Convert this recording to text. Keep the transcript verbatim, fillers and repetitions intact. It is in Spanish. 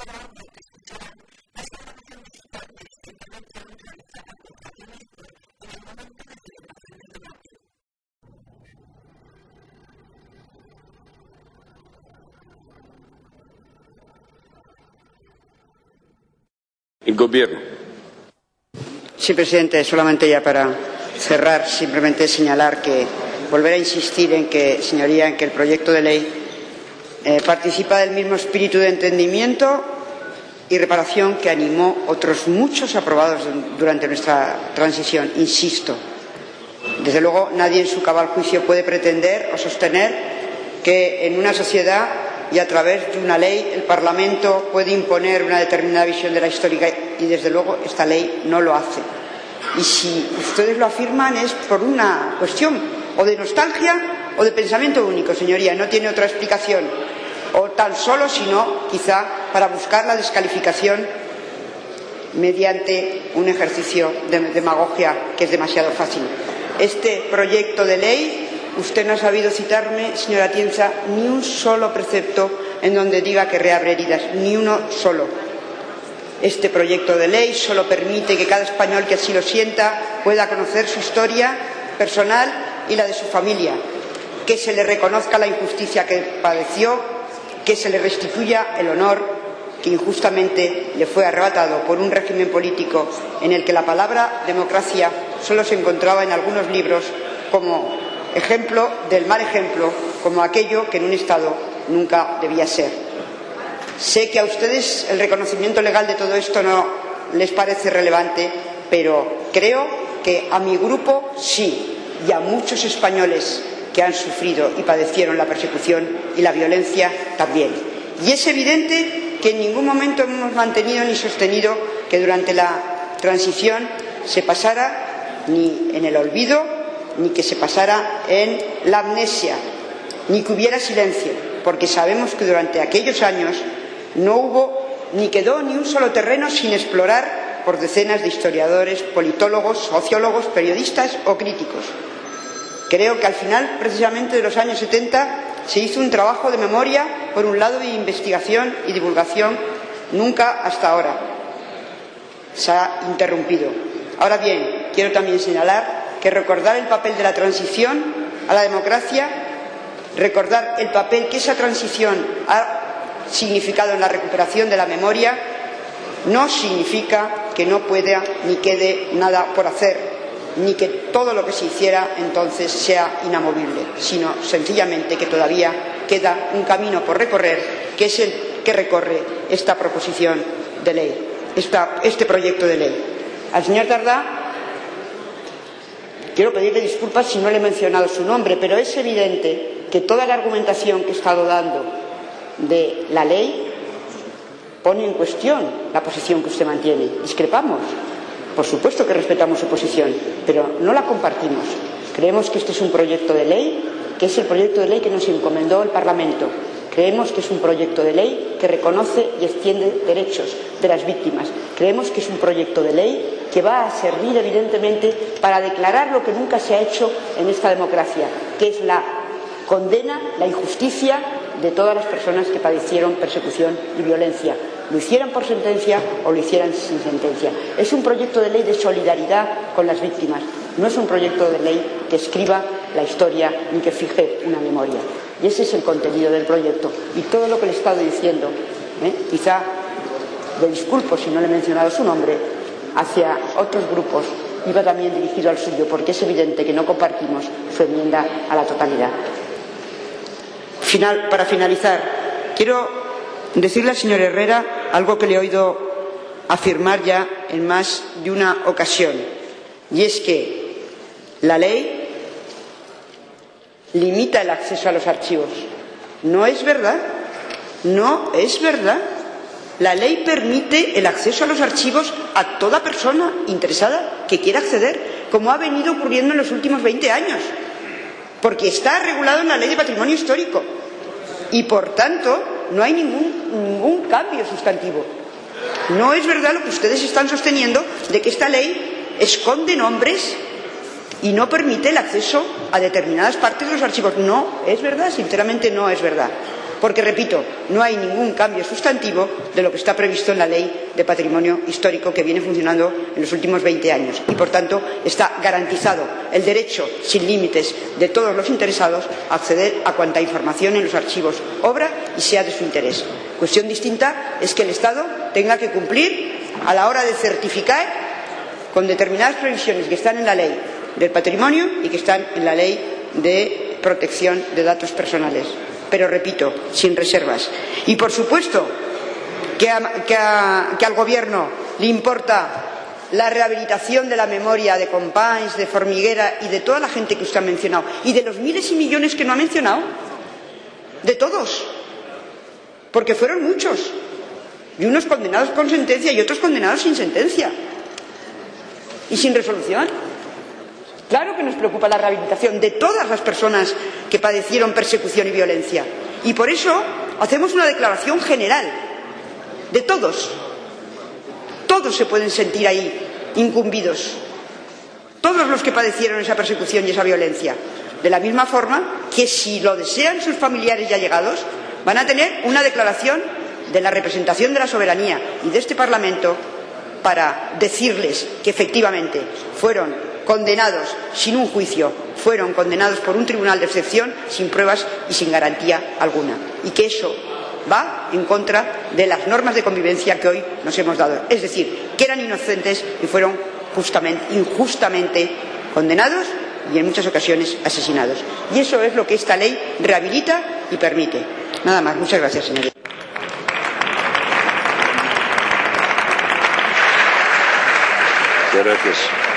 El Gobierno. Sí, presidente, solamente ya para cerrar, simplemente señalar que volver a insistir en que, señoría, en que el proyecto de ley eh, participa del mismo espíritu de entendimiento y reparación que animó otros muchos aprobados durante nuestra transición. Insisto, desde luego nadie en su cabal juicio puede pretender o sostener que en una sociedad y a través de una ley el Parlamento puede imponer una determinada visión de la historia y desde luego esta ley no lo hace. Y si ustedes lo afirman es por una cuestión o de nostalgia o de pensamiento único, señoría, no tiene otra explicación, o tan solo, sino quizá para buscar la descalificación mediante un ejercicio de demagogia que es demasiado fácil. Este proyecto de ley, usted no ha sabido citarme, señora Atienza, ni un solo precepto en donde diga que reabre heridas, ni uno solo. Este proyecto de ley solo permite que cada español que así lo sienta pueda conocer su historia personal y la de su familia, que se le reconozca la injusticia que padeció, que se le restituya el honor que injustamente le fue arrebatado por un régimen político en el que la palabra democracia solo se encontraba en algunos libros como ejemplo del mal ejemplo, como aquello que en un Estado nunca debía ser. Sé que a ustedes el reconocimiento legal de todo esto no les parece relevante, pero creo que a mi grupo sí, y a muchos españoles que han sufrido y padecieron la persecución y la violencia también. Y es evidente que en ningún momento hemos mantenido ni sostenido que durante la transición se pasara ni en el olvido, ni que se pasara en la amnesia, ni que hubiera silencio, porque sabemos que durante aquellos años no hubo ni quedó ni un solo terreno sin explorar por decenas de historiadores, politólogos, sociólogos, periodistas o críticos. Creo que al final, precisamente de los años setenta, se hizo un trabajo de memoria, por un lado, y investigación y divulgación, nunca hasta ahora se ha interrumpido. Ahora bien, quiero también señalar que recordar el papel de la transición a la democracia, recordar el papel que esa transición ha significado en la recuperación de la memoria, no significa que no pueda ni quede nada por hacer, ni que todo lo que se hiciera entonces sea inamovible, sino sencillamente que todavía queda un camino por recorrer, que es el que recorre esta proposición de ley, esta, este proyecto de ley. Al señor Tardá quiero pedirle disculpas si no le he mencionado su nombre, pero es evidente que toda la argumentación que he estado dando de la ley pone en cuestión la posición que usted mantiene. Discrepamos. Por supuesto que respetamos su posición, pero no la compartimos. Creemos que este es un proyecto de ley, que es el proyecto de ley que nos encomendó el Parlamento. Creemos que es un proyecto de ley que reconoce y extiende derechos de las víctimas. Creemos que es un proyecto de ley que va a servir, evidentemente, para declarar lo que nunca se ha hecho en esta democracia, que es la condena, la injusticia de todas las personas que padecieron persecución y violencia, lo hicieran por sentencia o lo hicieran sin sentencia. Es un proyecto de ley de solidaridad con las víctimas, no es un proyecto de ley que escriba la historia ni que fije una memoria. Y ese es el contenido del proyecto. Y todo lo que le he estado diciendo, ¿eh? quizá le disculpo si no le he mencionado su nombre, hacia otros grupos, iba también dirigido al suyo, porque es evidente que no compartimos su enmienda a la totalidad. Final, para finalizar, quiero decirle al señor Herrera algo que le he oído afirmar ya en más de una ocasión, y es que la ley limita el acceso a los archivos. No es verdad, no es verdad. La ley permite el acceso a los archivos a toda persona interesada que quiera acceder, como ha venido ocurriendo en los últimos veinte años, porque está regulado en la Ley de Patrimonio Histórico y, por tanto, no hay ningún, ningún cambio sustantivo. No es verdad lo que ustedes están sosteniendo de que esta ley esconde nombres y no permite el acceso a determinadas partes de los archivos. No es verdad, sinceramente no es verdad. porque, repito, no hay ningún cambio sustantivo de lo que está previsto en la Ley de Patrimonio Histórico que viene funcionando en los últimos veinte años y, por tanto, está garantizado el derecho sin límites de todos los interesados a acceder a cuanta información en los archivos obra y sea de su interés. Cuestión distinta es que el Estado tenga que cumplir a la hora de certificar con determinadas previsiones que están en la Ley del Patrimonio y que están en la Ley de Protección de Datos Personales. Pero, repito, sin reservas. Y, por supuesto, que, a, que, a, que al Gobierno le importa la rehabilitación de la memoria de Companys, de Formiguera y de toda la gente que usted ha mencionado, y de los miles y millones que no ha mencionado, de todos, porque fueron muchos, y unos condenados con sentencia y otros condenados sin sentencia y sin resolución. Claro que nos preocupa la rehabilitación de todas las personas que padecieron persecución y violencia. Y por eso hacemos una declaración general de todos. Todos se pueden sentir ahí incumbidos. Todos los que padecieron esa persecución y esa violencia. De la misma forma que, si lo desean sus familiares y allegados, van a tener una declaración de la representación de la soberanía y de este Parlamento para decirles que efectivamente fueron condenados sin un juicio, fueron condenados por un tribunal de excepción sin pruebas y sin garantía alguna, y que eso va en contra de las normas de convivencia que hoy nos hemos dado, es decir, que eran inocentes y fueron justamente, injustamente condenados y en muchas ocasiones asesinados. Y eso es lo que esta ley rehabilita y permite. Nada más. Muchas gracias, señoría. Gracias.